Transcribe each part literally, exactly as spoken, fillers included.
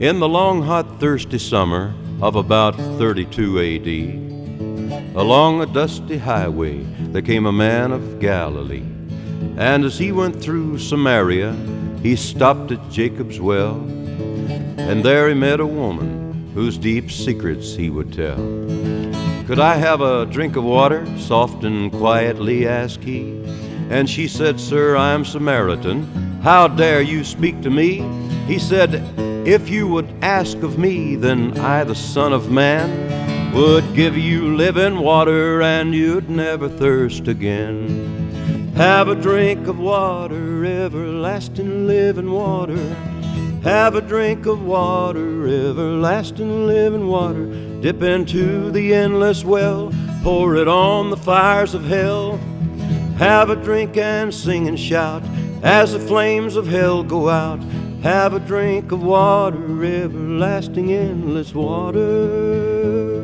In the long, hot, thirsty summer of about thirty-two A D, along a dusty highway there came a man of Galilee. And as he went through Samaria, he stopped at Jacob's well, and there he met a woman whose deep secrets he would tell. "Could I have a drink of water?" soft and quietly asked he. And she said, "Sir, I am Samaritan. How dare you speak to me?" He said, "If you would ask of me, then I, the Son of Man, would give you living water, and you'd never thirst again. Have a drink of water, everlasting living water. Have a drink of water, everlasting living water. Dip into the endless well, pour it on the fires of hell. Have a drink and sing and shout as the flames of hell go out. Have a drink of water, everlasting endless water."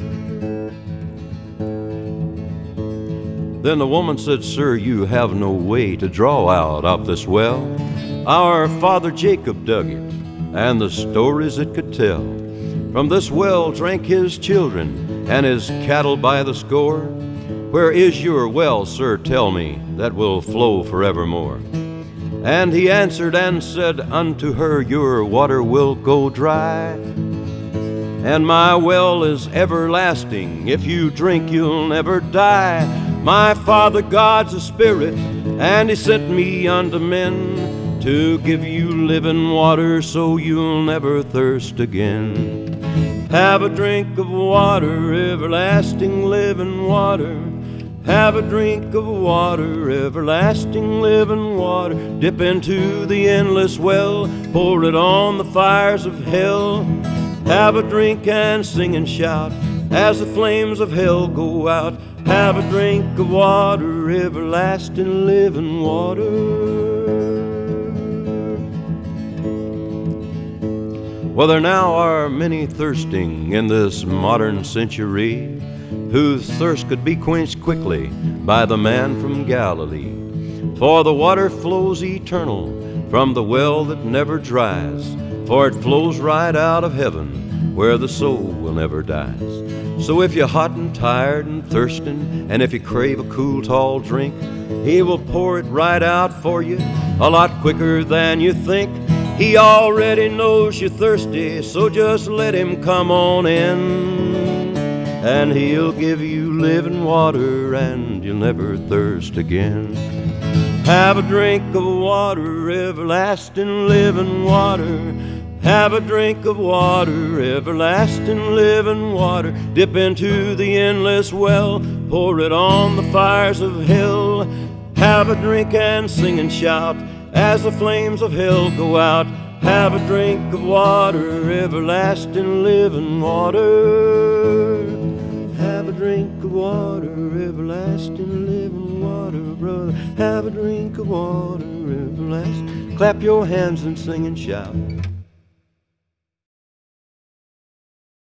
Then the woman said, "Sir, you have no way to draw out of this well. Our father Jacob dug it, and the stories it could tell. From this well drank his children and his cattle by the score. Where is your well, sir, tell me, that will flow forevermore?" And he answered and said unto her, "Your water will go dry, and my well is everlasting. If you drink, you'll never die. My Father God's a spirit, and he sent me unto men to give you living water, so you'll never thirst again. Have a drink of water, everlasting living water. Have a drink of water, everlasting living water. Dip into the endless well, pour it on the fires of hell. Have a drink and sing and shout as the flames of hell go out. Have a drink of water, everlasting living water." Well, there now are many thirsting in this modern century, whose thirst could be quenched quickly by the man from Galilee. For the water flows eternal from the well that never dries, for it flows right out of heaven where the soul will never die. So if you're hot and tired and thirsting, and if you crave a cool, tall drink, he will pour it right out for you a lot quicker than you think. He already knows you're thirsty, so just let him come on in, and he'll give you living water, and you'll never thirst again. Have a drink of water, everlasting living water. Have a drink of water, everlasting living water. Dip into the endless well, pour it on the fires of hell. Have a drink and sing and shout as the flames of hell go out. Have a drink of water, everlasting living water. Have a drink of water, everlasting living water, brother. Have a drink of water, everlasting. Clap your hands and sing and shout.